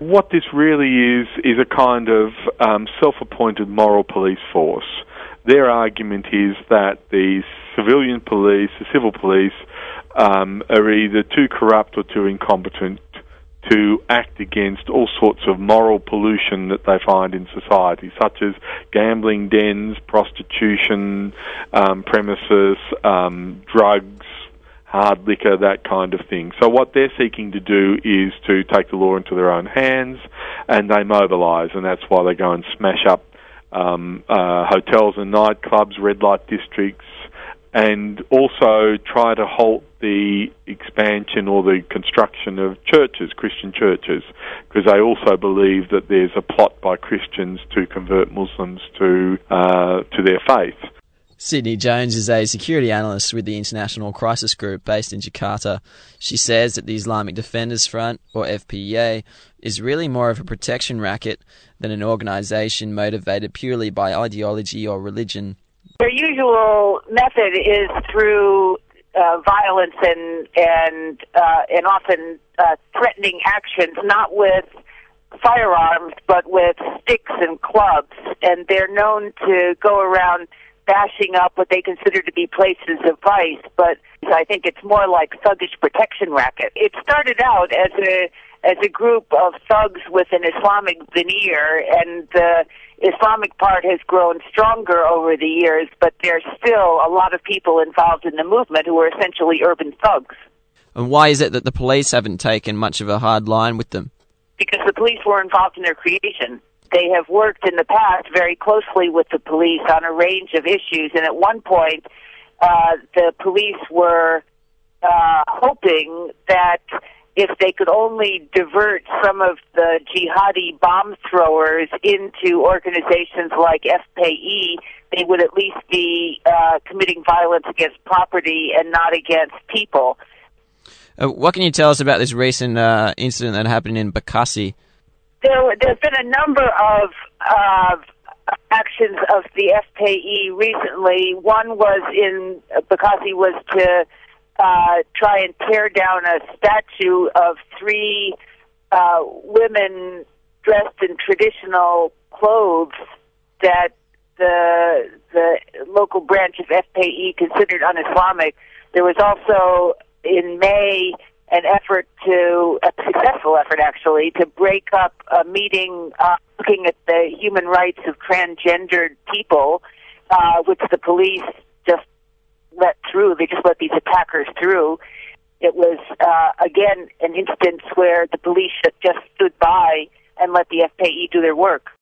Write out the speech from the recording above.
What this really is a kind of self-appointed moral police force. Their argument is that the civilian police, the civil police, are either too corrupt or too incompetent to act against all sorts of moral pollution that they find in society, such as gambling dens, prostitution, premises, drugs, hard liquor, that kind of thing. So what they're seeking to do is to take the law into their own hands, and they mobilise, and that's why they go and smash up hotels and nightclubs, red light districts, and also try to halt the expansion or the construction of churches, Christian churches, because they also believe that there's a plot by Christians to convert Muslims to their faith. Sydney Jones is a security analyst with the International Crisis Group based in Jakarta. She says that the Islamic Defenders Front, or FPEA, is really more of a protection racket than an organisation motivated purely by ideology or religion. Their usual method is through violence and often threatening actions, not with firearms, but with sticks and clubs. And they're known to go around bashing up what they consider to be places of vice, but I think it's more like thuggish protection racket. It started out as a group of thugs with an Islamic veneer, and the Islamic part has grown stronger over the years, but there's still a lot of people involved in the movement who are essentially urban thugs. And why is it that the police haven't taken much of a hard line with them? Because the police were involved in their creation. They have worked in the past very closely with the police on a range of issues, and at one point the police were hoping that if they could only divert some of the jihadi bomb throwers into organizations like FPE, they would at least be committing violence against property and not against people. What can you tell us about this recent incident that happened in Bekasi? There's been a number of actions of the FPE recently. One was in Bekasi was to try and tear down a statue of three women dressed in traditional clothes that the local branch of FPE considered un-Islamic. There was also in May a successful effort actually, to break up a meeting looking at the human rights of transgendered people, which the police just let through. They just let these attackers through. It was, again, an instance where the police just stood by and let the FPE do their work.